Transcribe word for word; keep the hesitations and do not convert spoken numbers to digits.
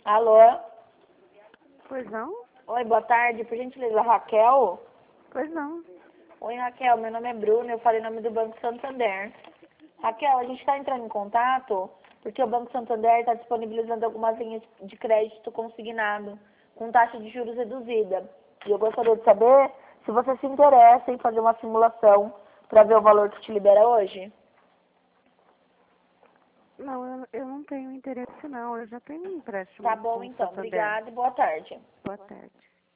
Alô? Pois não? Oi, boa tarde. Por gentileza, Raquel? Pois não. Oi, Raquel. Meu nome é Bruna. Eu falei em nome do Banco Santander. Raquel, a gente está entrando em contato porque o Banco Santander está disponibilizando algumas linhas de crédito consignado com taxa de juros reduzida. E eu gostaria de saber se você se interessa em fazer uma simulação para ver o valor que te libera hoje. Não, eu, eu não tenho interesse não. Eu já tenho um empréstimo Tá bom, com o então. Santander. Obrigada e boa tarde. Boa tarde.